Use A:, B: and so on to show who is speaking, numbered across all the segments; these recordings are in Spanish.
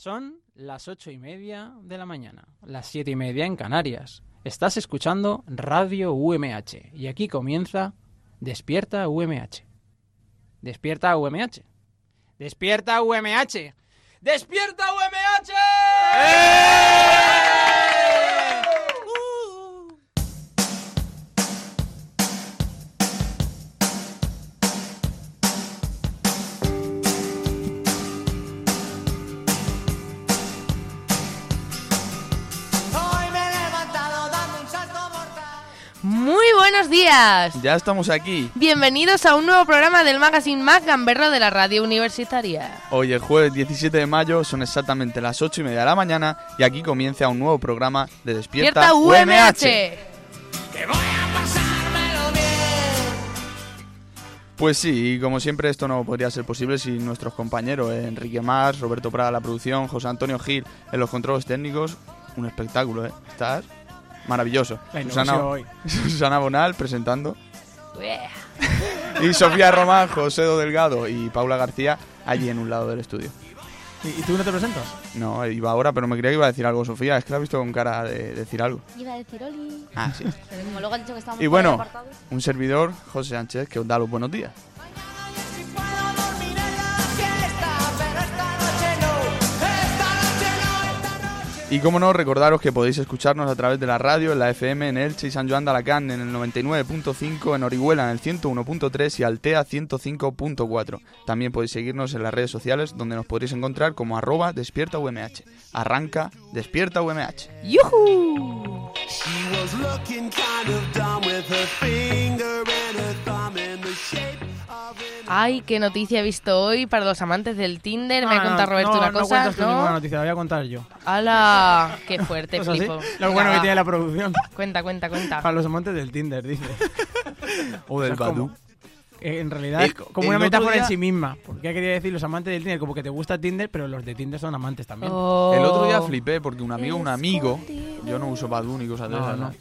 A: Son las 8:30 de la mañana, las 7:30 en Canarias. Estás escuchando Radio UMH y aquí comienza Despierta UMH. Despierta UMH. Despierta UMH. Despierta UMH.
B: Muy buenos días.
C: Ya estamos aquí.
B: Bienvenidos a un nuevo programa del magazine más gamberro de la radio universitaria.
C: Hoy es jueves 17 de mayo, son exactamente las 8:30 de la mañana y aquí comienza un nuevo programa de Despierta UMH.
B: Que voy a pasármelo bien.
C: Pues sí, y como siempre esto no podría ser posible sin nuestros compañeros Enrique Mas, Roberto Prada la producción, José Antonio Gil en los controles técnicos. Un espectáculo, ¿eh? Estás maravilloso. Susana Bonal presentando. Y Sofía Román, José Delgado y Paula García allí en un lado del estudio.
D: ¿Y tú no te presentas?
C: No, iba ahora, pero me creía que iba a decir algo Sofía. Es que la he visto con cara de decir algo.
E: Iba a decir Oli.
C: Ah, sí.
E: Pero como luego ha dicho que estábamos
C: Y bueno,
E: apartados.
C: un servidor, José Sánchez, que os da los buenos días. Y como no, recordaros que podéis escucharnos a través de la radio, en la FM, en Elche y San Joan de Alacant, en el 99.5, en Orihuela, en el 101.3 y Altea 105.4. También podéis seguirnos en las redes sociales, donde nos podréis encontrar como @DespiertaUMH. Arranca Despierta UMH.
B: ¡Yujú! Ay, qué noticia he visto hoy para los amantes del Tinder. Me ha contado Roberto una cosa,
D: No cuentas tú ninguna noticia, la voy a contar yo.
B: ¡Hala! ¡Qué fuerte,
D: ¿Es así?
B: flipo!
D: Lo
B: Venga,
D: bueno que
B: va.
D: tiene la producción.
B: Cuenta.
D: Para los amantes del Tinder, dice.
C: O del
D: O sea,
C: Badoo.
D: En realidad es como una
C: el otro
D: metáfora
C: día-
D: en sí misma. Porque quería decir los amantes del Tinder, como que te gusta Tinder, pero los de Tinder son amantes también.
B: Oh.
C: El otro día flipé porque un amigo, yo no uso Badoo ni cosas de
D: No,
C: esas,
D: no.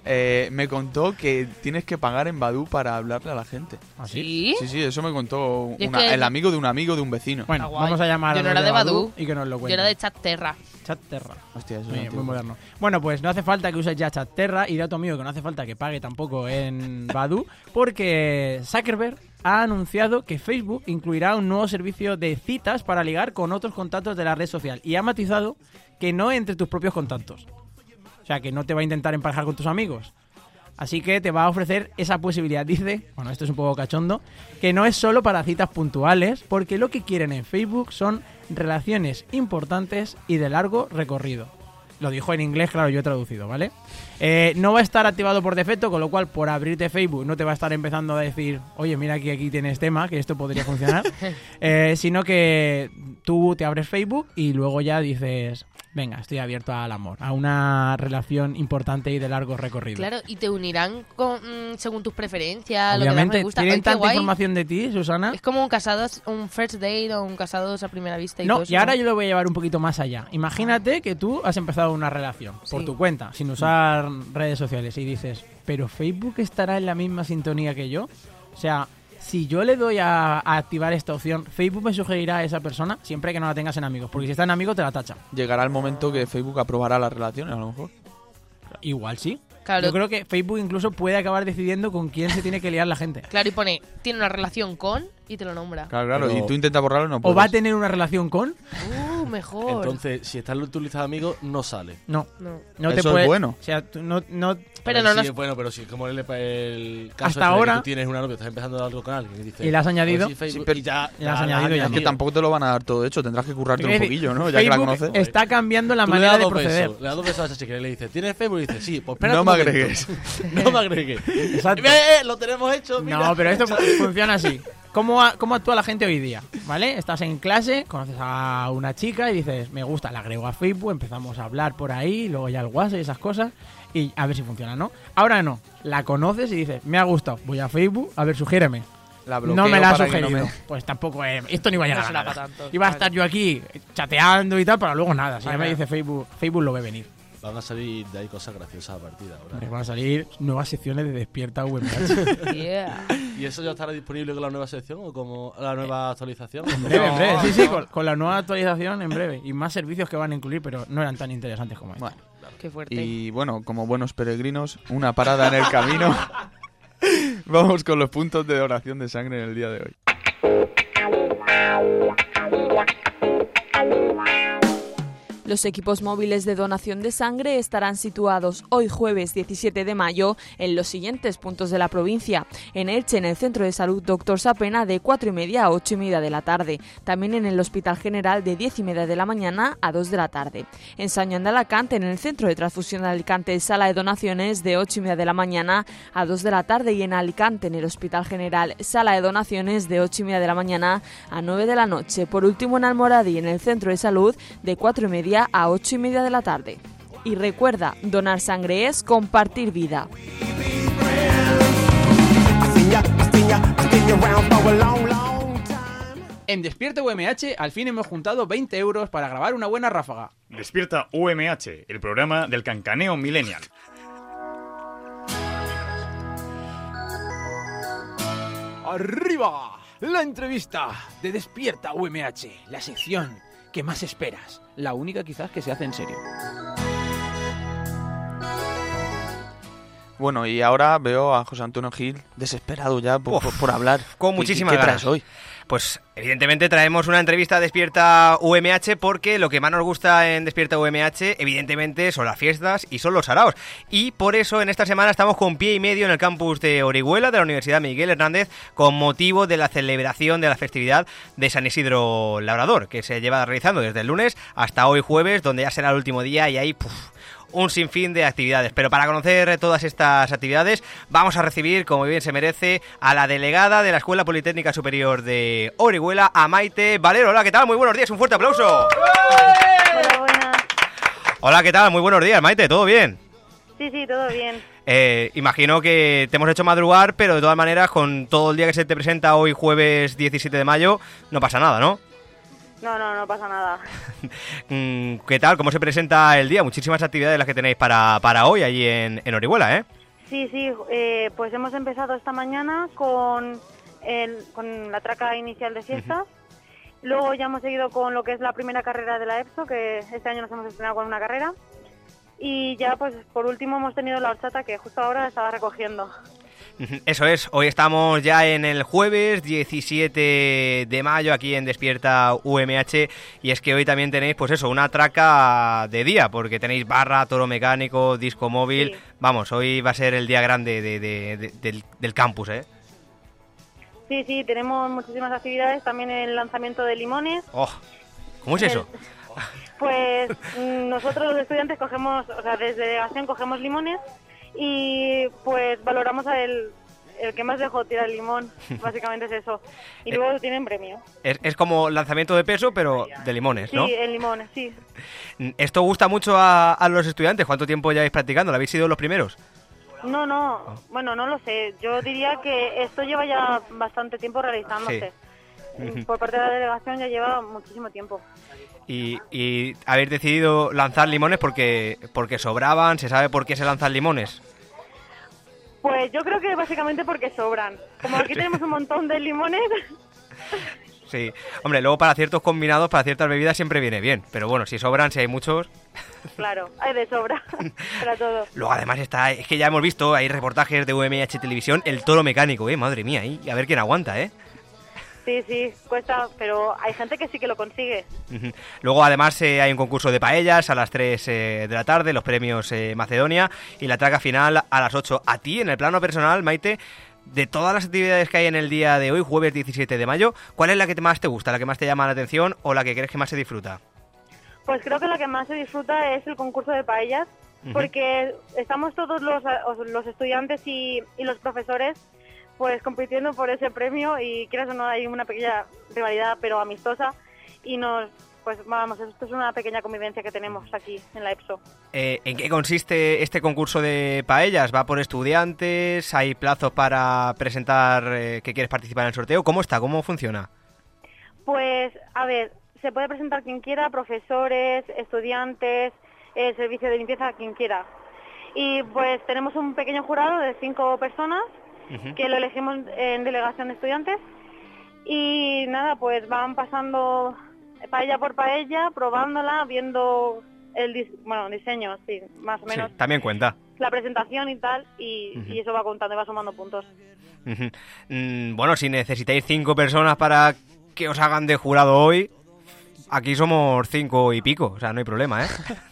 C: me contó que tienes que pagar en Badoo para hablarle a la gente.
D: ¿Ah, sí?
B: ¿Sí?
C: Sí, eso me contó
B: Y es que-
C: el amigo de un vecino.
D: Bueno,
B: Ah, guay.
D: vamos a llamar
B: Yo
D: a
B: no
D: los
B: era de Badoo.
D: y que nos lo
B: Yo
D: cuenten.
B: era de Chatterra.
D: Chatterra.
C: Hostia, eso es
D: Muy
C: antiguo.
D: moderno. Bueno, pues no hace falta que uses ya Chatterra y da a tu amigo que no hace falta que pague tampoco en Badoo, porque Zuckerberg ha anunciado que Facebook incluirá un nuevo servicio de citas para ligar con otros contactos de la red social y ha matizado que no entre tus propios contactos. O sea, que no te va a intentar emparejar con tus amigos. Así que te va a ofrecer esa posibilidad. Dice, bueno, esto es un poco cachondo, que no es solo para citas puntuales, porque lo que quieren en Facebook son relaciones importantes y de largo recorrido. Lo dijo en inglés, claro, yo he traducido, ¿vale? No va a estar activado por defecto, con lo cual por abrirte Facebook no te va a estar empezando a decir, oye, mira que aquí tienes tema, que esto podría funcionar, sino que tú te abres Facebook y luego ya dices, venga, estoy abierto al amor, a una relación importante y de largo recorrido.
B: Claro, y te unirán con, según tus preferencias, lo que más
D: Obviamente,
B: me gusta.
D: ¿tienen
B: Ay, qué
D: tanta
B: guay.
D: información de ti, Susana?
B: Es como un casados, un first date o un casados a primera vista y
D: No,
B: todo eso.
D: y ahora yo lo voy a llevar un poquito más allá. Imagínate que tú has empezado una relación por
B: Sí.
D: tu cuenta, sin usar redes sociales, y dices, ¿pero Facebook estará en la misma sintonía que yo? O sea, si yo le doy a activar esta opción, Facebook me sugerirá a esa persona siempre que no la tengas en amigos, porque si está en amigos te la tacha.
C: Llegará el momento que Facebook aprobará las relaciones, a lo mejor.
D: Igual sí.
B: Claro,
D: Yo creo que Facebook incluso puede acabar decidiendo con quién se tiene que liar la gente.
B: claro, y pone, tiene una relación con y te lo nombra.
C: Claro,
F: Pero-
C: y tú intentas borrarlo y no
D: O
C: puedes.
D: va a tener una relación con...
B: Mejor.
F: Entonces, si estás en tu lista de amigos, no sale.
D: No,
B: No.
D: no te
C: Eso es
D: puede...
C: bueno.
D: O sea, tú no
B: Pero
F: A ver,
B: no
F: sí,
B: nos...
F: es bueno, pero si es como el caso
D: Hasta
F: este de
D: ahora-
F: que tú tienes una novia, estás empezando algo con alguien y dices...
D: ¿Y le has
F: a ver
D: añadido?
F: si Facebook-
C: Sí, pero-
F: y ya,
D: le has añadido ya.
C: Es que tampoco te lo van a dar todo hecho, tendrás que currarte un
D: Quiero decir,
C: poquillo, ¿no? Ya que la
D: Facebook
C: conoces.
D: está cambiando la
F: Tú le
D: manera
F: das
D: de
F: dos
D: proceder.
F: besos, le das dos besos a esa chica y le dices, ¿tienes Facebook? Y dice, sí, pues espera
C: No
F: un
C: me
F: momento.
C: agregues.
F: No me agregues.
D: Exacto.
F: Lo tenemos hecho, mira.
D: No, pero esto funciona así. ¿Cómo actúa la gente hoy día? ¿Vale? Estás en clase, conoces a una chica y dices, me gusta, la agrego a Facebook, empezamos a hablar por ahí, luego ya el WhatsApp y esas cosas, y a ver si funciona, ¿no? Ahora no, la conoces y dices, me ha gustado, voy a Facebook, a ver, sugéreme.
C: La bloqueo
D: No me la ha
C: para que no
D: sugerido.
C: me-
D: Pues tampoco, esto no iba a llegar
B: No
D: a
B: será
D: nada.
B: para tanto.
D: Iba a estar yo aquí chateando y tal, pero luego nada. Si ya
B: Vale.
D: me dice Facebook, Facebook lo ve venir.
F: Van a salir de ahí cosas graciosas a partir de ahora.
D: Van a salir nuevas secciones de Despierta UMH.
B: Yeah.
F: ¿Y eso ya estará disponible con la nueva sección o como la nueva actualización?
D: En breve. Sí, con la nueva actualización en breve. Y más servicios que van a incluir, pero no eran tan interesantes como este.
C: Bueno,
B: Qué fuerte.
C: y bueno, como buenos peregrinos, una parada en el camino. Vamos con los puntos de donación de sangre en el día de hoy.
G: Los equipos móviles de donación de sangre estarán situados hoy jueves 17 de mayo en los siguientes puntos de la provincia. En Elche, en el Centro de Salud Dr. Sapena, de 4:30 a 8:30 de la tarde. También en el Hospital General, de 10:30 de la mañana a 2 de la tarde. En San Juan de Alicante, en el Centro de Transfusión de Alicante, sala de donaciones, de 8:30 de la mañana a 2 de la tarde. Y en Alicante, en el Hospital General, sala de donaciones, de 8:30 de la mañana a 9 de la noche. Por último, en Almoradí, en el Centro de Salud, de 4:30 a 8:30 de la tarde. Y recuerda, donar sangre es compartir vida.
A: En Despierta UMH al fin hemos juntado 20 euros para grabar una buena ráfaga.
H: Despierta UMH, el programa del cancaneo millennial.
A: ¡Arriba! La entrevista de Despierta UMH, la sección que más esperas, la única quizás que se hace en serio.
C: Bueno, y ahora veo a José Antonio Gil desesperado ya por hablar.
I: Con muchísimas
C: ¿Qué
I: ganas.
C: traes hoy?
I: Pues evidentemente traemos una entrevista a Despierta UMH porque lo que más nos gusta en Despierta UMH evidentemente son las fiestas y son los saraos. Y por eso en esta semana estamos con pie y medio en el campus de Orihuela de la Universidad Miguel Hernández con motivo de la celebración de la festividad de San Isidro Labrador, que se lleva realizando desde el lunes hasta hoy jueves, donde ya será el último día y ahí un sinfín de actividades. Pero para conocer todas estas actividades vamos a recibir, como bien se merece, a la delegada de la Escuela Politécnica Superior de Orihuela, a Maite Valero. Hola, ¿qué tal? Muy buenos días, un fuerte aplauso.
J: Hola, buenas.
I: Hola, ¿qué tal? Muy buenos días, Maite, ¿todo bien?
J: Sí, todo bien.
I: Imagino que te hemos hecho madrugar, pero de todas maneras, con todo el día que se te presenta hoy jueves 17 de mayo, no pasa nada, ¿no?
J: No pasa nada.
I: ¿Qué tal? ¿Cómo se presenta el día? Muchísimas actividades las que tenéis para hoy allí en Orihuela, ¿eh?
J: Sí, pues hemos empezado esta mañana con la traca inicial de fiestas. Luego ya hemos seguido con lo que es la primera carrera de la EPSO, que este año nos hemos estrenado con una carrera. Y ya, pues por último hemos tenido la horchata, que justo ahora estaba recogiendo.
I: Eso es, hoy estamos ya en el jueves 17 de mayo aquí en Despierta UMH y es que hoy también tenéis, pues eso, una traca de día, porque tenéis barra, toro mecánico, disco móvil. Sí. Vamos, hoy va a ser el día grande del campus, ¿eh?
J: Sí, tenemos muchísimas actividades, también el lanzamiento de limones.
I: Oh, ¿cómo es eso?
J: Pues nosotros los estudiantes cogemos, o sea, desde delegación cogemos limones y pues valoramos el que más dejó tirar el limón, básicamente es eso. Y luego tienen premio.
I: Es como lanzamiento de peso, pero de limones, ¿no?
J: Sí, el limón, sí.
I: ¿Esto gusta mucho a los estudiantes? ¿Cuánto tiempo lleváis practicando? ¿Lo habéis sido los primeros?
J: No, bueno, no lo sé. Yo diría que esto lleva ya bastante tiempo realizándose. Sí. Por parte de la delegación ya lleva muchísimo tiempo.
I: Y habéis decidido lanzar limones porque sobraban. ¿Se sabe por qué se lanzan limones?
J: Pues yo creo que básicamente porque sobran. Como aquí tenemos un montón de limones.
I: Sí, hombre, luego para ciertos combinados, para ciertas bebidas siempre viene bien. Pero bueno, si sobran, si hay muchos...
J: Claro, hay de sobra para todo.
I: Luego además es que ya hemos visto, hay reportajes de UMH Televisión, el toro mecánico, madre mía, y a ver quién aguanta,
J: Sí, cuesta, pero hay gente que sí que lo consigue.
I: Luego además hay un concurso de paellas a las 3 de la tarde, los premios Macedonia y la traca final a las 8. A ti, en el plano personal, Maite, de todas las actividades que hay en el día de hoy, jueves 17 de mayo, ¿cuál es la que más te gusta, la que más te llama la atención o la que crees que más se disfruta?
J: Pues creo que la que más se disfruta es el concurso de paellas, porque estamos todos los estudiantes y los profesores pues compitiendo por ese premio y quieras o no hay una pequeña rivalidad pero amistosa y esto es una pequeña convivencia que tenemos aquí en la EPSO.
I: ¿En qué consiste este concurso de paellas? ¿Va por estudiantes? ¿Hay plazos para presentar que quieres participar en el sorteo? ¿Cómo está? ¿Cómo funciona?
J: Pues, a ver, se puede presentar quien quiera, profesores, estudiantes, el servicio de limpieza a quien quiera. Y pues tenemos un pequeño jurado de 5 personas que lo elegimos en delegación de estudiantes y nada, pues van pasando paella por paella, probándola, viendo el diseño, sí, más o menos.
I: Sí, también cuenta.
J: La presentación y tal, y eso va contando y va sumando puntos.
I: Bueno, si necesitáis 5 personas para que os hagan de jurado hoy, aquí somos 5 y pico, o sea, no hay problema, ¿eh?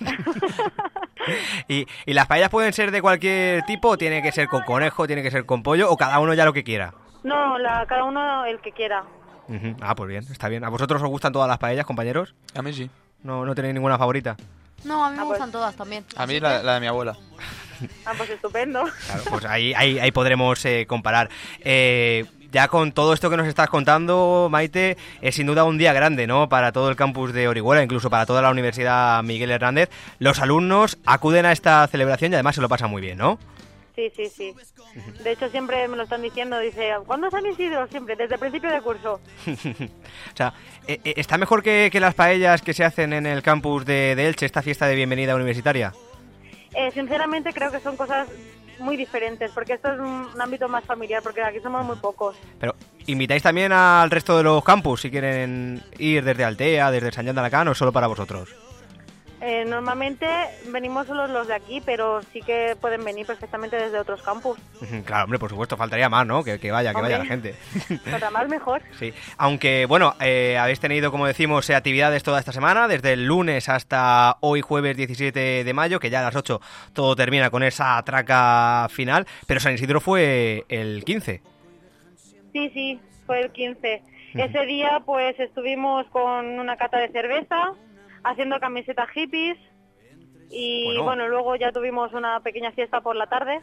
I: ¿Y las paellas pueden ser de cualquier tipo? ¿Tiene que ser con conejo, tiene que ser con pollo o cada uno ya lo que quiera?
J: No, cada uno el que quiera.
I: Ah, pues bien, está bien. ¿A vosotros os gustan todas las paellas, compañeros?
C: A mí sí.
I: ¿No tenéis ninguna favorita?
E: No, a mí me gustan todas también.
C: A mí la de mi abuela.
J: Pues estupendo.
I: Claro, pues ahí podremos comparar. Ya con todo esto que nos estás contando, Maite, es sin duda un día grande, ¿no? Para todo el campus de Orihuela, incluso para toda la Universidad Miguel Hernández. Los alumnos acuden a esta celebración y además se lo pasan muy bien, ¿no?
J: Sí. De hecho, siempre me lo están diciendo, dice, ¿cuándo es San Isidro? Siempre, desde el principio de curso.
I: O sea, ¿está mejor que las paellas que se hacen en el campus de Elche, esta fiesta de bienvenida universitaria?
J: Sinceramente creo que son cosas muy diferentes, porque esto es un ámbito más familiar, porque aquí somos muy pocos.
I: Pero, ¿invitáis también al resto de los campus si quieren ir desde Altea, desde Sant Juan d'Alacant o solo para vosotros?
J: Normalmente venimos solo los de aquí, pero sí que pueden venir perfectamente desde otros campus.
I: Claro, hombre, por supuesto, faltaría más, ¿no? Que vaya la gente.
J: Para más mejor.
I: Sí, aunque, bueno, habéis tenido, como decimos, actividades toda esta semana, desde el lunes hasta hoy, jueves 17 de mayo, que ya a las 8 todo termina con esa traca final, pero San Isidro fue el 15.
J: Sí, fue el 15. Ese día, pues, estuvimos con una cata de cerveza, haciendo camisetas hippies y bueno, luego ya tuvimos una pequeña fiesta por la tarde.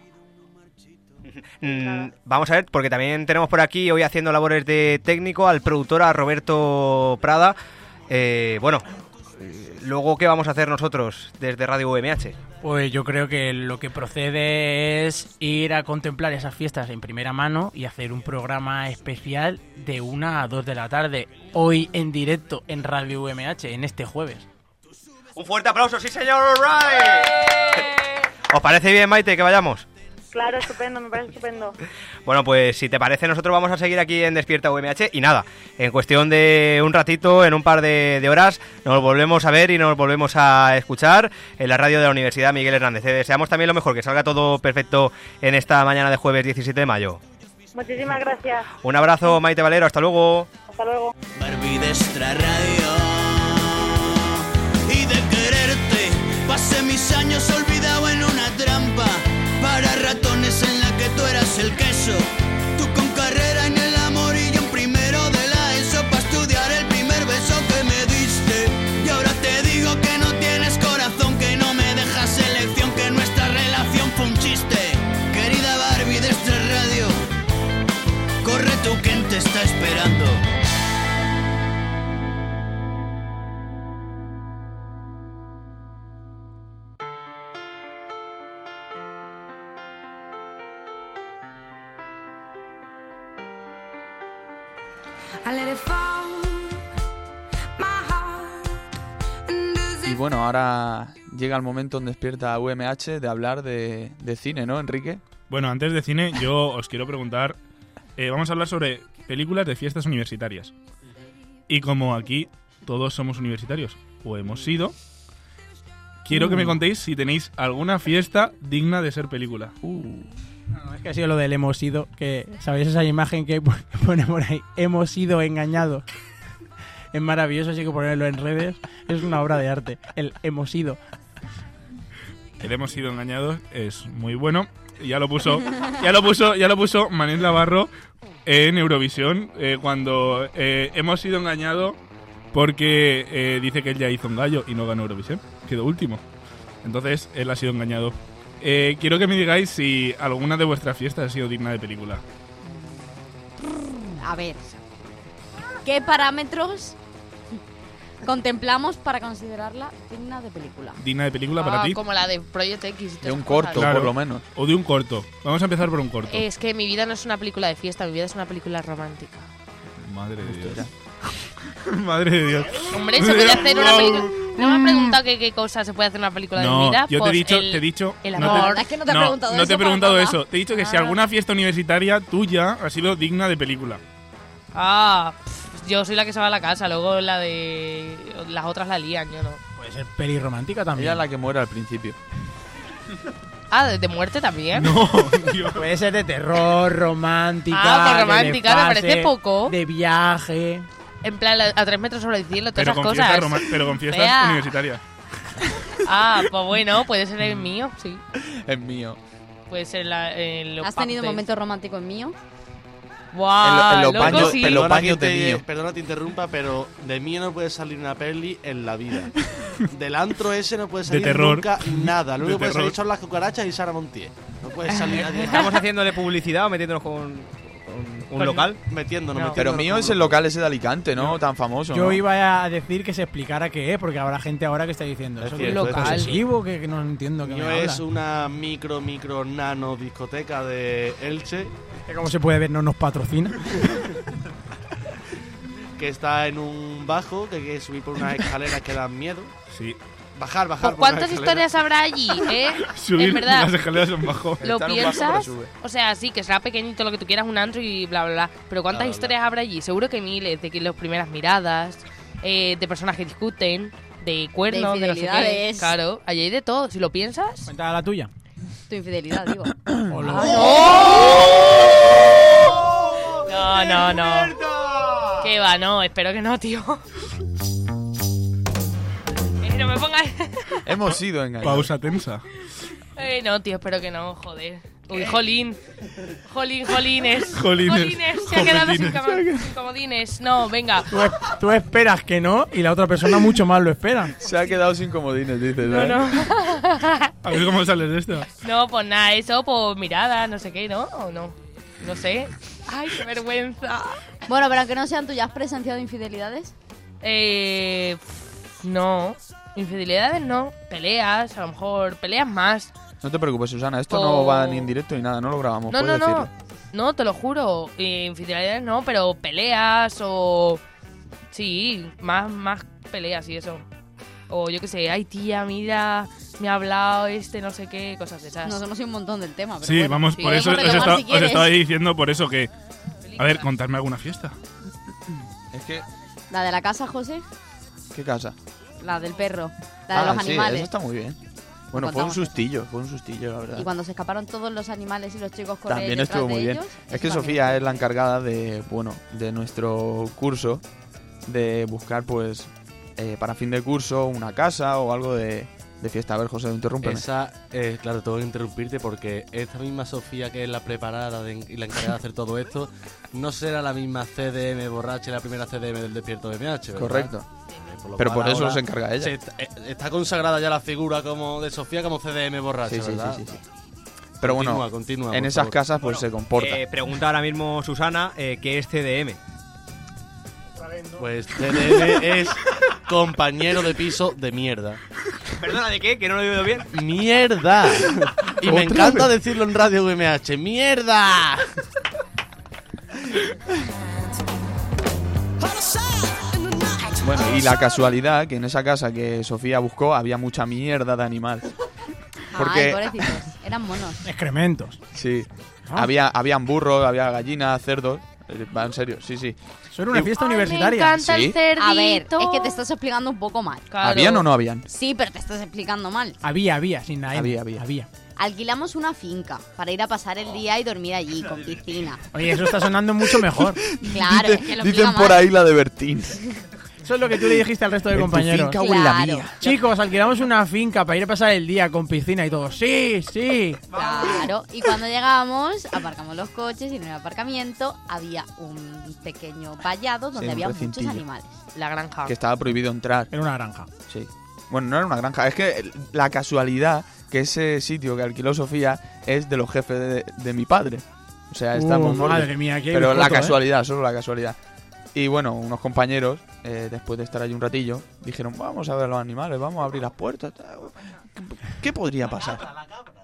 I: Vamos a ver, porque también tenemos por aquí hoy haciendo labores de técnico al productor, a Roberto Prada. Luego, ¿qué vamos a hacer nosotros desde Radio UMH?
D: Pues yo creo que lo que procede es ir a contemplar esas fiestas en primera mano y hacer un programa especial de 1 a 2 de la tarde, hoy en directo en Radio UMH, en este jueves.
I: Un fuerte aplauso, sí señor, all right. ¿Os parece bien, Maite, que vayamos?
J: Claro, estupendo, me parece estupendo.
I: Bueno, pues si te parece, nosotros vamos a seguir aquí en Despierta UMH y nada, en cuestión de un ratito, en un par de horas, nos volvemos a ver y nos volvemos a escuchar en la radio de la Universidad Miguel Hernández. Deseamos también lo mejor, que salga todo perfecto en esta mañana de jueves 17 de mayo.
J: Muchísimas gracias.
I: Un abrazo, Maite Valero, hasta luego.
J: Hasta luego.
K: Barbie de extra radio y de quererte, pasé mis años olvidado en una trampa para ratones en la que tú eras el queso. Tú con carrera en el amor y yo en primero de la ESO para estudiar el primer beso que me diste. Y ahora te digo que no tienes corazón, que no me dejas elección, que nuestra relación fue un chiste. Querida Barbie de Extra Radio, corre tú, ¿quién te está esperando?
C: Y bueno, ahora llega el momento en Despierta UMH de hablar de cine, ¿no, Enrique?
L: Bueno, antes de cine, yo os quiero preguntar, vamos a hablar sobre películas de fiestas universitarias. Y como aquí todos somos universitarios, o hemos sido, quiero que me contéis si tenéis alguna fiesta digna de ser película.
D: No, es que ha sido lo del hemos sido, que ¿sabéis esa imagen que pone por ahí? Hemos sido engañados. Es maravilloso, así que ponerlo en redes es una obra de arte. El hemos sido.
L: El hemos sido engañados es muy bueno. Ya lo puso Manel Navarro en Eurovisión cuando hemos sido engañados porque dice que él ya hizo un gallo y no ganó Eurovisión, quedó último. Entonces él ha sido engañado. Quiero que me digáis si alguna de vuestras fiestas ha sido digna de película.
E: A ver, ¿qué parámetros contemplamos para considerarla digna de película?
L: ¿Digna de película para ti?
B: Como la de Project X.
C: De un corto,
L: claro,
C: por lo menos.
L: O de un corto. Vamos a empezar por un corto.
B: Es que mi vida no es una película de fiesta, mi vida es una película romántica.
L: Madre de Dios. Madre de Dios.
B: Hombre, se puede hacer una película. No me has preguntado qué cosa se puede hacer una película de Mira.
L: Yo
B: pues
L: te he dicho.
B: El
L: no
B: amor.
E: Es que no te he preguntado
L: no
E: eso.
L: te he preguntado
E: para
L: eso.
E: nada.
L: Te he dicho que si alguna fiesta universitaria tuya ha sido digna de película.
B: Yo soy la que se va a la casa, luego la de las otras la lían, yo no.
D: Puede ser peli romántica también.
C: Ella es la que muere al principio.
B: De muerte también.
L: No, Dios.
D: Puede ser de terror, romántica.
B: De romántica, me parece poco.
D: De viaje.
B: En plan, a 3 metros sobre el cielo, todas
L: Pero
B: esas
L: con
B: cosas.
L: fiestas pero con fiestas
B: Fea.
L: universitarias.
B: Pues bueno, puede ser el mío, sí.
C: Es mío.
B: Puede ser los
E: ¿Has tenido un
B: pub
E: momento romántico en mío?
B: ¡Guau!
C: En los
B: loco,
C: baños-
B: sí.
C: en los baños de mío.
F: Perdona, te interrumpa, pero de mí no puede salir una peli en la vida. Del antro ese no puede salir
L: terror.
F: nunca nada. Lo
L: De
F: único que puede
L: terror.
F: salir son las cucarachas y Sara Montiel. No puede salir nadie.
I: ¿Estamos haciéndole publicidad o metiéndonos con un local?
F: Metiéndonos.
C: Pero mío es el local ese de Alicante, ¿no? Tan famoso.
D: Yo
C: ¿no?
D: iba a decir que se explicara qué es, porque habrá gente ahora que está diciendo
F: Es
D: eso.
F: cierto,
D: que
F: es
D: es
F: cierto.
D: posesivo, que no entiendo que
F: Mío
D: me
F: es
D: habla.
F: una micro nano discoteca de Elche
D: Que como se puede ver no nos patrocina.
F: que está en un bajo, que hay que subir por unas escaleras que dan miedo.
L: Sí.
F: Bajar.
B: Pues,
F: por unas
B: ¿cuántas
F: escaleras.
B: historias habrá allí,
L: Subir
B: en verdad.
L: las escaleras son bajo.
B: ¿Lo
C: Está en un bajo, pero
B: piensas?
C: sube.
B: O sea, sí, que será pequeñito lo que tú quieras, un antro y bla, bla, bla. Pero ¿cuántas
F: Bla, bla,
B: historias habrá allí? Seguro que miles, de que las primeras miradas, de personas que discuten, de cuernos, de no sé qué.
E: infidelidades.
B: Claro, allí hay de todo. Si lo piensas...
D: Cuenta la tuya.
E: Tu infidelidad, digo.
B: No. ¿Qué va? No, espero que no, tío. No me pongas...
C: Hemos sido engañados.
L: Pausa tensa.
B: no, tío, espero que no, joder. Uy, jolines.
L: Jolines.
B: Se ha quedado sin
L: Jolines.
B: sin comodines. No, venga.
D: Tú esperas que no y la otra persona mucho más lo espera.
C: Se ha quedado sin comodines, dices.
B: No,
C: ¿eh?
B: no.
L: A ver cómo sales de esto.
B: No, pues nada, eso, pues mirada, no sé qué, ¿no? ¿O no? No sé. Ay, qué vergüenza.
E: Bueno, pero aunque no sean tuyas, ¿has presenciado infidelidades?
B: No. Infidelidades no. Peleas, a lo mejor peleas más.
C: No te preocupes, Susana. Esto no va ni en directo ni nada. No lo grabamos.
B: No,
C: puedes
B: no, no.
C: decirlo.
B: No, te lo juro. Infidelidades no, pero peleas o... Sí, más peleas y eso. O yo qué sé, ay tía, mira, me ha hablado no sé qué, cosas de esas.
E: Nos hemos ido un montón del tema. Pero
L: Sí,
E: bueno,
L: vamos,
E: sí,
L: por eso
E: podemos retomar si
L: os
E: quieres.
L: estaba diciendo por eso que... A ver, contadme alguna fiesta.
C: Es que...
E: La de la casa, José.
C: ¿Qué casa?
E: La del perro. La de los
C: sí,
E: animales.
C: eso está muy bien. Bueno, fue un sustillo, la verdad.
E: Y cuando se escaparon todos los animales y los chicos corriendo
C: También
E: detrás
C: estuvo
E: de
C: muy bien.
E: ellos,
C: Es que
E: eso
C: Sofía
E: también.
C: es la encargada de, bueno, de nuestro curso, de buscar, pues, para fin de curso, una casa o algo de fiesta. A ver, José, interrúmpeme.
F: Esa, claro, tengo que interrumpirte porque esta misma Sofía, que es la preparada y la encargada de hacer todo esto, no será la misma CDM borracha y la primera CDM del Despierto de MH, ¿verdad?
C: Correcto.
F: Lo
C: Pero
F: cual
C: por eso
F: ahora
C: se encarga ella.
F: Está consagrada ya la figura como de Sofía como CDM borracha,
C: Sí, sí,
F: ¿verdad?
C: sí. Pero bueno,
F: continúa,
C: en
F: por
C: esas
F: favor.
C: casas pues se comporta.
I: Pregunta ahora mismo Susana, ¿qué es CDM?
F: Pues CDM es compañero de piso de mierda.
I: ¿Perdona, de qué? ¿Que no lo he oído bien?
F: ¡Mierda! Y me encanta decirlo en Radio UMH. ¡Mierda!
C: Bueno, y la casualidad que en esa casa que Sofía buscó había mucha mierda de animal. Porque
E: Ay, pobrecitos. Eran monos.
D: Excrementos.
C: sí, habían burros, había gallinas, cerdos. Va, en serio, sí, sí.
D: Eso era una fiesta
B: Me
D: universitaria.
B: encanta
C: ¿Sí?
B: el cerdito.
E: A ver, es que te estás explicando un poco mal.
B: Claro.
C: ¿Habían o no habían?
E: Sí, pero te estás explicando mal.
D: Había, sin nada.
C: Había.
E: Alquilamos una finca para ir a pasar el día y dormir allí, con piscina.
D: Oye, eso está sonando mucho mejor.
E: Claro, es que lo
C: Dicen
E: explica
C: por
E: mal.
C: ahí la de Bertín.
D: Eso es lo que tú le dijiste al resto de
C: ¿En tu
D: compañeros.
C: finca o en la
E: Claro.
C: mía?
D: Chicos, alquilamos una finca para ir a pasar el día con piscina y todo. Sí, sí.
E: Claro, y cuando llegamos, aparcamos los coches y en el aparcamiento había un pequeño vallado donde
C: Sí, un
E: había muchos
C: recintillo.
E: animales.
B: La granja.
C: Que estaba prohibido entrar.
D: Era una granja.
C: Sí. Bueno, no era una granja. Es que la casualidad que ese sitio que alquiló Sofía es de los jefes de mi padre. O sea, estamos gordos.
D: madre mía, aquí hay
C: Pero
D: un
C: la
D: foto,
C: casualidad, solo la casualidad. Y bueno, unos compañeros, después de estar allí un ratillo, dijeron, vamos a ver los animales, vamos a abrir las puertas. ¿Qué podría pasar?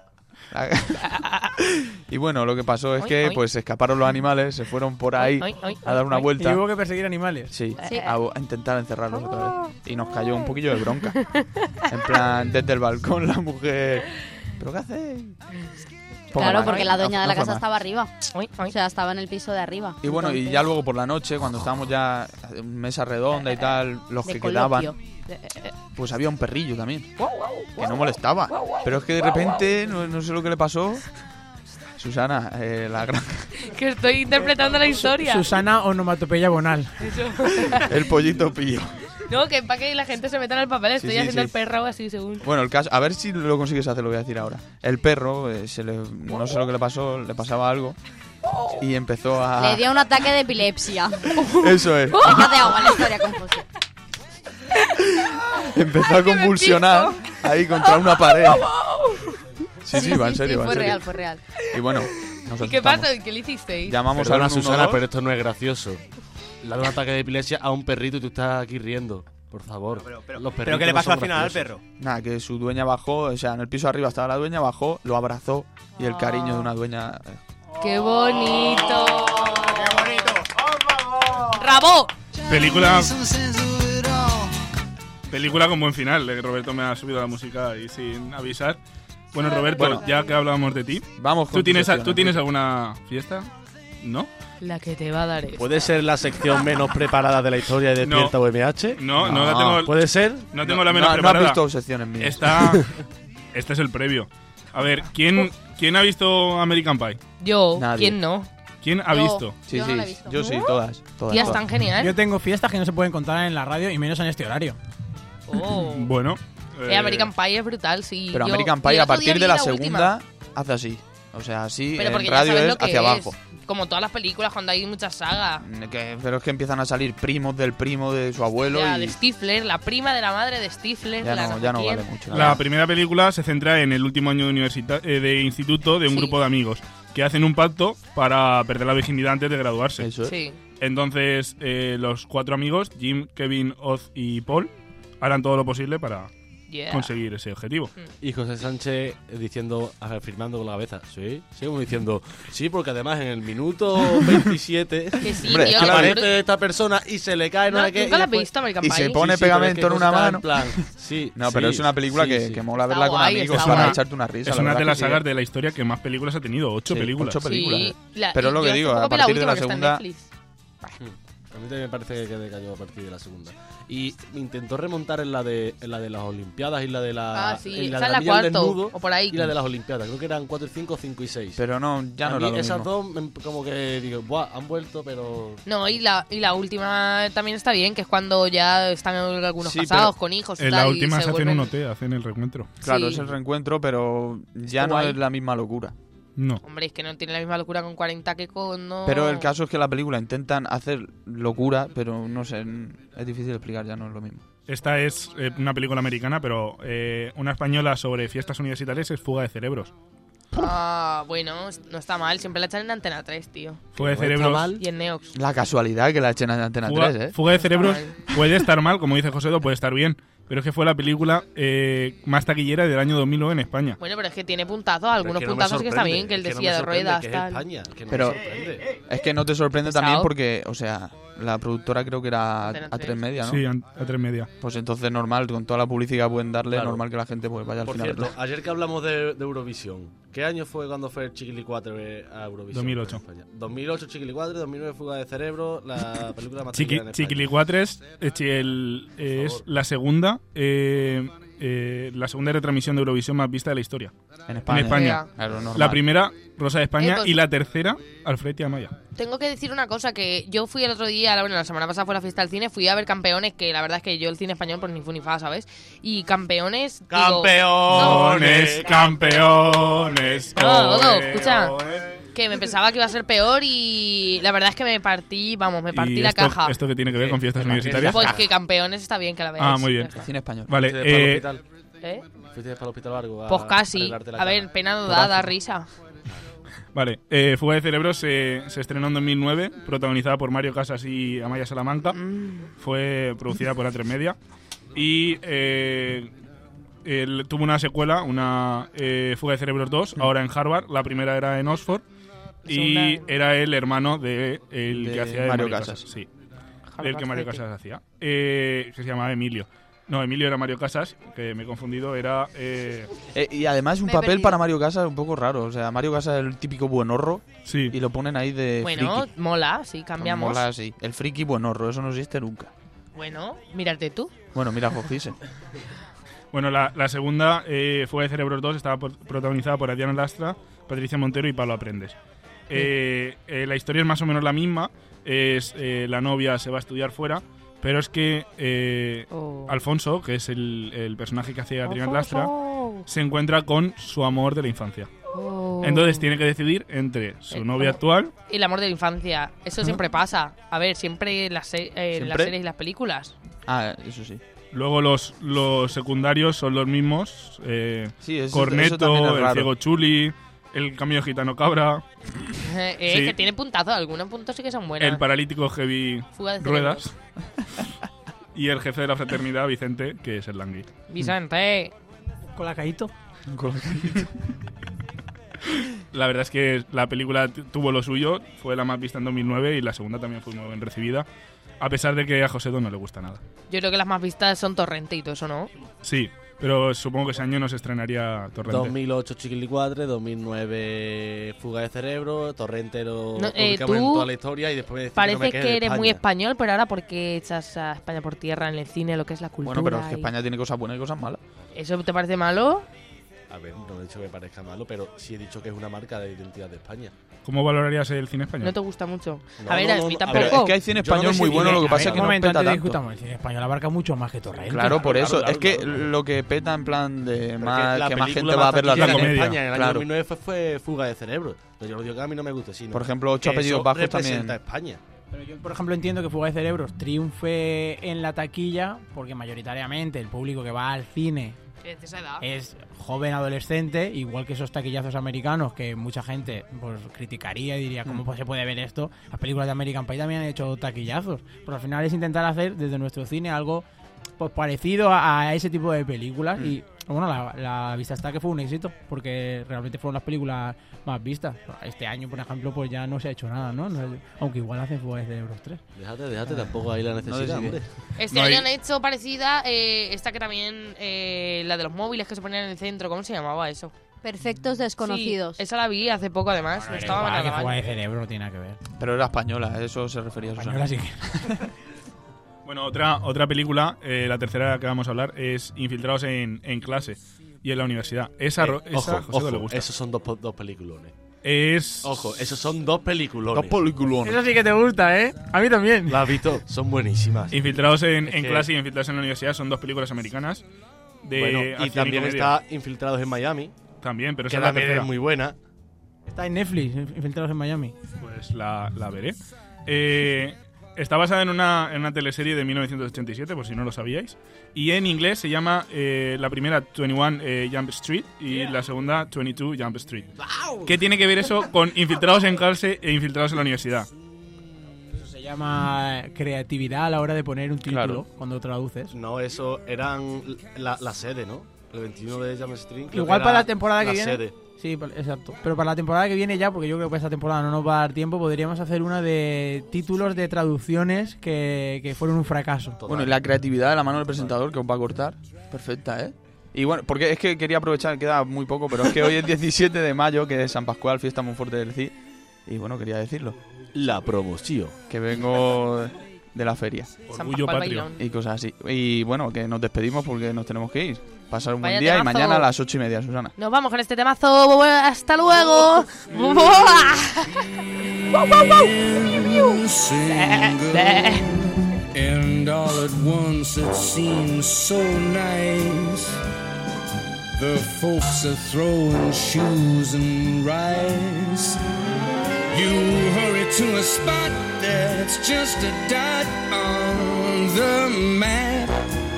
C: Y bueno, lo que pasó es que pues se escaparon los animales, se fueron por ahí a dar una vuelta.
D: Y hubo que perseguir animales.
C: Sí, a intentar encerrarlos otra vez. Y nos cayó un poquillo de bronca. En plan, desde el balcón la mujer... ¿Pero qué hacéis?
E: Claro, porque la dueña de la casa
C: más.
E: estaba arriba. O sea, estaba en el piso de arriba.
C: Y bueno, y ya luego por la noche, cuando estábamos ya en mesa redonda y tal, los que quedaban, pues había un perrillo también, que no molestaba. Pero es que de repente, no sé lo que le pasó, Susana, la gran...
B: Que estoy interpretando la historia.
D: Susana onomatopeya bonal.
C: El pollito pío.
B: No, que para que la gente se meta en el papel, estoy
C: Sí,
B: haciendo
C: sí.
B: el perro así según.
C: Bueno, el caso, a ver si lo consigues hacer, lo voy a decir ahora. El perro, no sé lo que le pasó, le pasaba algo y empezó a...
E: Le dio un ataque de epilepsia.
C: Eso es.
E: Fíjate agua la historia confusa.
C: Empezó a convulsionar ahí contra una pared. Sí, va en serio, va en
E: fue
C: serio.
E: real, fue real.
C: Y bueno, nos
B: ¿Y qué
C: asustamos.
B: pasa? ¿Qué le hicisteis?
C: Llamamos
F: Perdona,
C: al
F: Susana,
C: 112.
F: pero esto no es gracioso. Le da un ataque de epilepsia a un perrito y tú estás aquí riendo. Por favor. Los
I: ¿Pero qué le
F: perritos
I: pasó
F: no
I: al
F: son
I: final al
F: graciosos.
I: perro?
C: Nada, que su dueña bajó, o sea, en el piso de arriba estaba la dueña, bajó, lo abrazó y el cariño de una dueña...
B: ¡Qué bonito! ¡Qué bonito! ¡Rabo!
L: Película con buen final, que Roberto me ha subido la música y sin avisar. Bueno, Roberto,
C: Bueno.
L: ya que hablábamos de ti,
C: Vamos con
L: ¿tú tienes,
C: tu sección,
L: ¿tú tienes alguna fiesta? ¿No?
B: La que te va a dar es.
F: ¿Puede ser la sección menos preparada de la historia de Despierta UMH?
L: No la tengo.
F: ¿Puede ser?
L: No tengo la menos
C: no
L: preparada.
C: has visto secciones mías.
L: Este es el previo. A ver, ¿quién ha visto American Pie?
B: Yo,
C: Nadie.
B: ¿quién no?
L: ¿Quién ha visto?
C: Sí,
E: Yo no
C: sí,
E: la he visto.
C: yo sí, todas.
B: Tía, es tan genial.
D: Yo tengo fiestas que no se pueden contar en la radio y menos en este horario.
B: Oh.
L: Bueno.
B: American Pie es brutal, sí.
C: Pero
B: Yo-
C: American
B: yo
C: Pie
B: el
C: a
B: otro día
C: partir
B: vi
C: de la
B: última.
C: segunda hace así. O sea, así
B: Pero
C: en
B: porque ya
C: radio
B: sabes
C: es
B: lo que
C: hacia
B: es.
C: abajo.
B: Como todas las películas cuando hay muchas sagas.
C: Pero es que empiezan a salir primos del primo de su abuelo
B: Ya,
C: y
B: de Stifler, la prima de la madre de Stifler.
C: ya
B: la
C: no,
B: sé
C: ya no
B: quién.
C: vale mucho.
L: La primera película se centra en el último año de instituto de un
B: Sí.
L: grupo de amigos que hacen un pacto para perder la virginidad antes de graduarse.
C: Eso es.
B: Sí.
L: Entonces, los 4 amigos, Jim, Kevin, Oz y Paul, harán todo lo posible para
B: Yeah.
L: conseguir ese objetivo.
F: Y José Sánchez diciendo, afirmando con la cabeza, sí, como diciendo, sí, porque además en el minuto 27
B: Que sí,
C: Hombre,
B: tío,
C: es que
F: aparece esta persona y se le cae no sé qué.
B: ¿Nunca
F: y
B: la has
F: después-
B: visto, American
C: y
B: Pie?
C: se pone
F: Sí, pero es
C: pegamento
F: que
C: en una
F: José está
C: mano.
F: en plan, sí,
C: No, pero
F: sí,
C: es una película
F: sí,
C: que,
F: sí.
C: que mola
B: Está
C: verla con
B: guay,
C: amigos
B: está
C: para
B: guay.
C: echarte una risa.
L: Es
C: la
L: una
C: verdad
L: de
C: que
L: las
C: sí.
L: sagas de la historia que más películas ha tenido. 8
C: Sí,
L: películas.
C: 8 películas.
B: Sí,
C: Pero es lo que
B: yo
C: digo,
B: hace
C: a
B: poco vi la
C: partir de la
B: última que está en
C: segunda-
B: Netflix.
F: A mí también me parece que decayó a partir de la segunda. Y intentó remontar en la de las Olimpiadas y la de la.
B: Ah, sí,
F: en
B: esa es
F: de
B: la
F: Mía al
B: cuarto,
F: Desnudo
B: o por ahí.
F: Y la de las Olimpiadas. Creo que eran 4, 5, 5 y 6.
C: Pero no, ya
F: A
C: no
F: mí
C: era lo
F: esas
C: mismo.
F: dos, como que digo, buah, han vuelto, pero.
B: No, y la última también está bien, que es cuando ya están algunos
C: Sí,
B: casados,
C: pero
B: con hijos y
L: En
B: tal.
L: la
B: y
L: última se hacen
B: vuelven-
L: un OT, hacen el reencuentro.
C: Claro,
B: Sí.
C: es el reencuentro, pero ya no
B: guay.
C: es la misma locura.
L: No.
B: Hombre, es que no tiene la misma locura con 40 que con... No.
C: Pero el caso es que la película intentan hacer locura, pero no sé, es difícil de explicar, ya no es lo mismo.
L: Esta es una película americana, pero una española sobre fiestas universitarias es Fuga de Cerebros.
B: Ah, bueno, no está mal. Siempre la echan en Antena 3, tío.
L: Fuga de
F: No está
L: Cerebros.
F: mal.
B: Y en Neox.
C: La casualidad que la echen en Antena 3, ¿eh?
L: Fuga de Cerebros
B: Está
L: puede estar mal, como dice Josedo, puede estar bien. Pero es que fue la película más taquillera del año 2009 en España.
B: Bueno, pero es que tiene puntazos. Algunos
F: Es que no me
B: puntazos sí que está
F: sorprende,
B: bien, que el
F: es
B: de
F: no
B: silla
F: me
B: de
F: sorprende,
B: ruedas,
F: que es
B: tal.
F: España, que no
C: Pero
F: me sorprende.
C: es que no te sorprende
B: Pesado.
C: también porque, o sea, la productora creo que era
B: Antena
C: a 3 media, ¿no?
L: Sí, a 3 media.
C: Pues entonces normal, con toda la publicidad que pueden darle,
F: Claro.
C: normal que la gente pues vaya al
F: Por
C: final.
F: cierto, ayer que hablamos de Eurovisión, ¿qué año fue cuando fue el Chiquili 4 a Eurovisión?
L: 2008.
F: en España? 2008 Chiquili 4, 2009 Fuga de Cerebro, la película más taquillera en España.
L: Chiquilicuatres es la segunda retransmisión de Eurovisión más vista de la historia.
C: En España.
L: En España.
C: Claro, normal.
L: La primera, Rosa de España,
B: Pues-
L: y la tercera, Alfred y Amaya.
B: Tengo que decir una cosa, que yo fui el otro día, bueno, la semana pasada fue la fiesta del cine, fui a ver Campeones, que la verdad es que yo el cine español pues ni fu ni fa, ¿sabes? Y Campeones... digo,
L: ¡Campeones! ¡Campeones!
B: No, Odo,
L: ole,
B: escucha.
L: ole.
B: Que me pensaba que iba a ser peor y la verdad es que me partí
L: ¿Y
B: la
L: esto,
B: caja.
L: ¿Esto que tiene que ver con fiestas
F: ¿Qué?
L: universitarias?
B: Pues que Campeones está bien que la veáis.
L: Ah, muy bien.
B: Ya está.
C: Cine español.
L: Vale,
F: ¿Fuiste para el hospital?
B: ¿Eh?
F: ¿Fuiste para el hospital largo?
B: Pues casi. A ver, pena no da risa.
L: Vale, Fuga de Cerebros se estrenó en 2009, protagonizada por Mario Casas y Amaya Salamanca. Fue producida por A3 Media. Y tuvo una secuela, una Fuga de Cerebros 2, ahora en Harvard. La primera era en Oxford. Y era el hermano de el que hacía de
C: Mario Casas.
L: Sí, del que Mario Casas hacía. Que se llamaba Emilio. No, Emilio era Mario Casas, que me he confundido, era...
C: y además un papel para Mario Casas un poco raro. O sea, Mario Casas es el típico buenorro y lo ponen ahí de
B: bueno,
C: friki.
B: mola, sí, cambiamos.
C: Mola, sí. El friki buenorro, eso no existe nunca.
B: Bueno, mírate tú.
C: Bueno, mira a Jojise.
L: Bueno, la segunda, Fuga de Cerebros 2, estaba protagonizada por Adriana Lastra, Patricia Montero y Pablo Aprendes. La historia es más o menos la misma. La novia se va a estudiar fuera, pero es que Alfonso, que es el personaje que hace Adrián Lastra, se encuentra con su amor de la infancia. Entonces tiene que decidir entre su novia actual
B: y el amor de la infancia. Eso siempre pasa. A ver, siempre en las series y las películas.
C: Ah, eso sí.
L: Luego los secundarios son los mismos.
C: Sí,
L: Corneto, el ciego Chuli, el camino gitano cabra.
B: Que tiene puntazos, algunos puntos sí que son buenos.
L: El paralítico heavy Ruedas. Y el jefe de la fraternidad, Vicente, que es el Langui.
B: Vicente.
D: Colacaíto.
L: La verdad es que la película tuvo lo suyo, fue la más vista en 2009 y la segunda también fue muy bien recibida, a pesar de que a Josedo no le gusta nada.
B: Yo creo que las más vistas son Torrente y todo eso, ¿no?
L: Sí, pero supongo que ese año no se estrenaría Torrente.
F: 2008 Chiquilicuatre, 2009 Fuga de Cerebro, Torrente lo
B: no,
F: publicamos en toda la historia y después
B: parece que eres muy español, pero ahora ¿por qué echas a España por tierra en el cine, lo que es la cultura?
C: Bueno, pero es que España tiene cosas buenas y cosas malas.
B: ¿Eso te parece malo?
F: A ver, no he dicho que me parezca malo, pero sí he dicho que es una marca de identidad de España.
L: ¿Cómo valorarías el cine español?
B: ¿No te gusta mucho?
F: No,
B: a ver, a mí tampoco.
C: Es que hay cine español muy bueno, lo que pasa es que no peta tanto.
D: Discutamos, el cine español abarca mucho más que Torrente.
C: Claro, por eso. Es que lo que peta en plan de más, que más gente va a ver la
F: comedia. En España en el año 2009 fue Fuga de Cerebro. Yo no digo que a mí no me guste, sino
C: por ejemplo, 8 apellidos bajos también.
F: España.
D: Pero yo, por ejemplo, entiendo que Fuga de Cerebros triunfe en la taquilla porque mayoritariamente el público que va al cine es joven adolescente, igual que esos taquillazos americanos que mucha gente pues criticaría y diría ¿cómo se puede ver esto? Las películas de American Pie también han hecho taquillazos, pero al final es intentar hacer desde nuestro cine algo pues parecido a ese tipo de películas y bueno, la vista está que fue un éxito porque realmente fueron las películas más vistas. Este año, por ejemplo, pues ya no se ha hecho nada, ¿no? Aunque igual hacen Fuga de Cerebros 3.
F: Déjate, tampoco hay la necesidad, hombre.
B: Este año han hecho parecida, esta que también, la de los móviles que se ponían en el centro, ¿cómo se llamaba eso?
E: Perfectos desconocidos.
B: Sí, esa la vi hace poco además.
D: Bueno,
B: estaba
D: igual que Fuga de Cerebro no tiene nada que ver.
C: Pero era española, a eso se refería Susana.
D: Española sí que...
L: Bueno, otra película, la tercera que vamos a hablar, es Infiltrados en clase y en la universidad. Esa
F: ojo,
L: le gusta.
F: Esos son dos peliculones.
L: Ojo,
F: esos son dos peliculones.
C: Dos peliculones.
D: Eso sí que te gusta, ¿eh? A mí también.
F: ¿La has visto? Son buenísimas.
L: Infiltrados en clase y Infiltrados en la universidad son dos películas americanas.
F: Y también está Infiltrados en Miami.
L: También, pero
F: que
L: esa
F: también es muy buena.
D: Está en Netflix, Infiltrados en Miami.
L: Pues la veré. Está basada en una teleserie de 1987, por si no lo sabíais. Y en inglés se llama la primera 21 Jump Street y la segunda 22 Jump Street. ¿Qué tiene que ver eso con Infiltrados en clase e Infiltrados en la universidad?
D: Eso se llama creatividad a la hora de poner un título cuando traduces.
F: No, eso eran la sede, ¿no? El 21 de Jump Street.
D: Igual para la temporada que viene.
F: Sede.
D: Sí, exacto. Pero para la temporada que viene ya, porque yo creo que esta temporada no nos va a dar tiempo, podríamos hacer una de títulos de traducciones que fueron un fracaso.
C: Total. Bueno, y la creatividad de la mano del presentador que os va a cortar. Perfecta, ¿eh? Y bueno, porque es que quería aprovechar, queda muy poco, pero es que hoy es 17 de mayo, que es San Pascual, fiesta muy fuerte del CID. Y bueno, quería decirlo.
F: La promoción.
C: Que vengo de la feria.
L: Orgullo patrio.
C: Y cosas así. Y bueno, que nos despedimos porque nos tenemos que ir. Pasar un buen
B: Vaya
C: día
B: temazo.
C: y mañana a las 8:30, Susana.
B: Nos vamos con este temazo. ¡Hasta luego!
K: And all at once it seems so nice. The folks are throwing shoes and rice. You hurry to a spot that's just a dot on the map.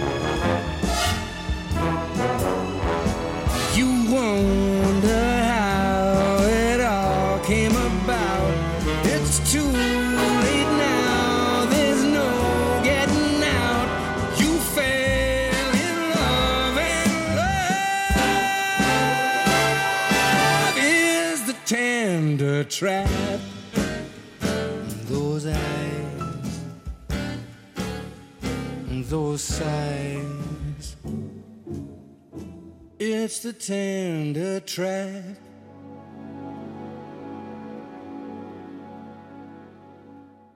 K: You wonder how it all came about. It's too late now, there's no getting out. You fell in love and love trap. Those eyes, those sighs. It's the tender trap.